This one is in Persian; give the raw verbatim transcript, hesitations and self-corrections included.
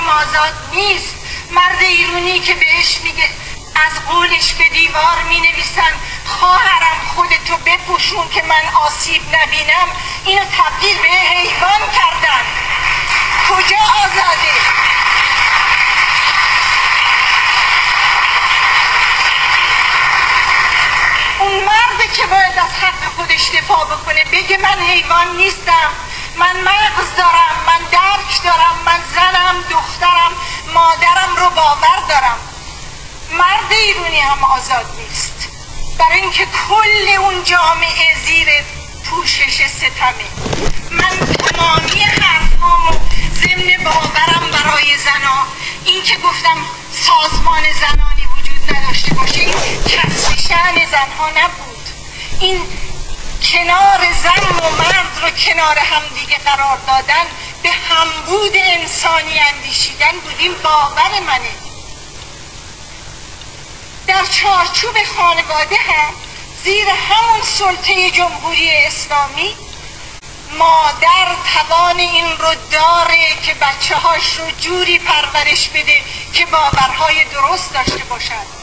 هم آزاد نیست. مرد ایرونی که بهش میگه از قولش به دیوار می نویسن خواهرم خودتو بپوشون که من آسیب نبینم، اینو تبدیل به حیوان کردن. کجا آزاده؟ اون مرده که باید از حق خودش دفاع بکنه، بگه من حیوان نیستم، من مغز دارم، من درک دارم، من زنم، دخترم، مادرم رو باور دارم. مرد ایرانی هم آزاد نیست، برای اینکه کل اون جامعه زیر پوشش ستمه. من تمامی حرفامو ضمن باورم برای زنا، این که گفتم سازمان زنانی وجود نداشته باشه، این کسب شأن زنها نبود. این کنار زن و مرد رو کنار هم دیگه قرار دادن، به همبود انسانی اندیشیدن بود. این باور منه. در چارچوب خانواده هم زیر همون سلطه جمهوری اسلامی مادر توان این رو داره که بچه هاش رو جوری پرورش بده که باورهای درست داشته باشد.